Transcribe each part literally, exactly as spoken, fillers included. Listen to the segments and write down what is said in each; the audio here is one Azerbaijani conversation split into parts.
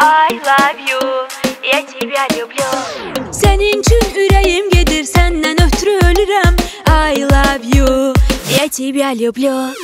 I love you, я тебя люблю. Senin üçün ürəyim gedir, səndən ötürü ölürəm. I love you, я тебя люблю.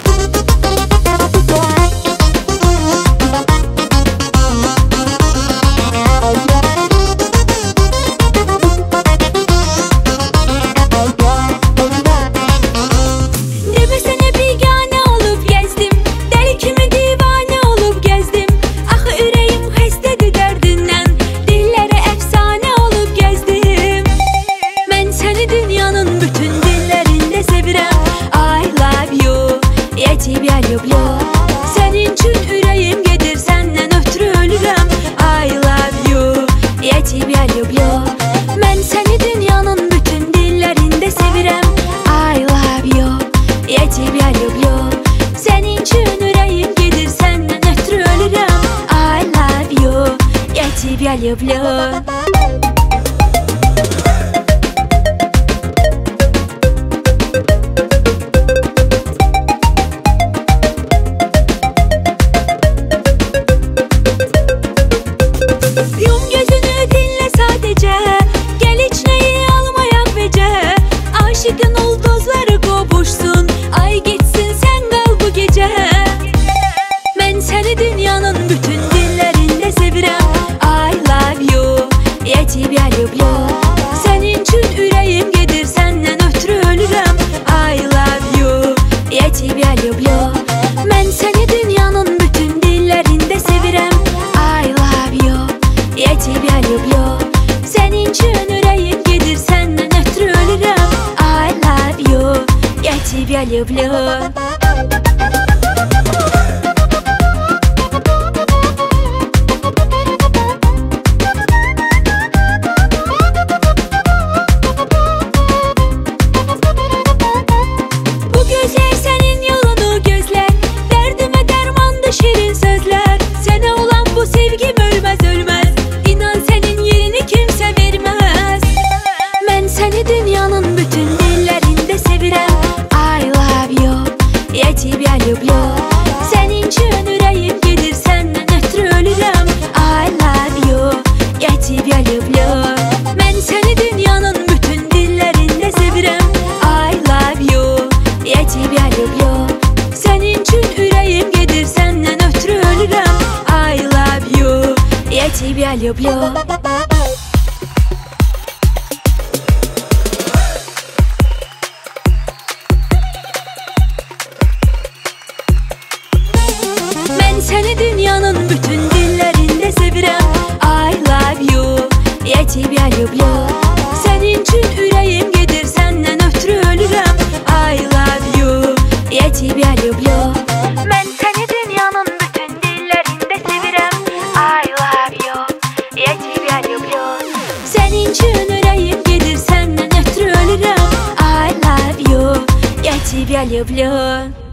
Тебя люблю. Senin üçün ürəyim gedir, səndən ötürü ölürəm. I love you, я тебя люблю. Mən səni dünyanın bütün dillərində sevirəm. I love you, я тебя люблю. Senin üçün ürəyim gedir, səndən ötürü ölürəm. I love you, я тебя люблю. Aşıqın ulduzları qovuşsun, ay getsin sən qal bu gecə. Mən səni dünyanın bütün dillərində sevirəm. I love you, я тебя люблю. Sənin üçün ürəyim gedir, səndən ötürü ölürəm. I love you, я тебя люблю. Mən səni dünyanın bütün dillərində sevirəm. I love you, я тебя люблю. Sənin üçün ürəyim gedir, səndən ötürü ölürəm. Я тебя люблю. Bu gözler senin yolunu gözler, derdime dermandı şirin sözler. Sana olan bu sevgim ölmez ölmez, İnan senin yerini kimse vermez. Ben seni dünyanın bütün dillerinde sevirəm. Я тебя люблю. Sənin üçün ürəyim gedir, səndən ötürü ölürəm. I love you, я тебя люблю. Mən səni dünyanın bütün dillərində sevirəm. I love you, я тебя люблю. Sənin üçün ürəyim gedir, səndən ötürü ölürəm. I love you, я тебя люблю. Səni dünyanın bütün dillərində sevirəm. I love you, я тебя люблю. Sənin üçün ürəyim gedir, səndən ötürü ölürəm. I love you, я тебя люблю. Mən səni dünyanın bütün dillərində sevirəm. I love you, я тебя люблю. Sənin üçün ürəyim gedir, səndən ötürü ölürəm. I love you, я тебя люблю.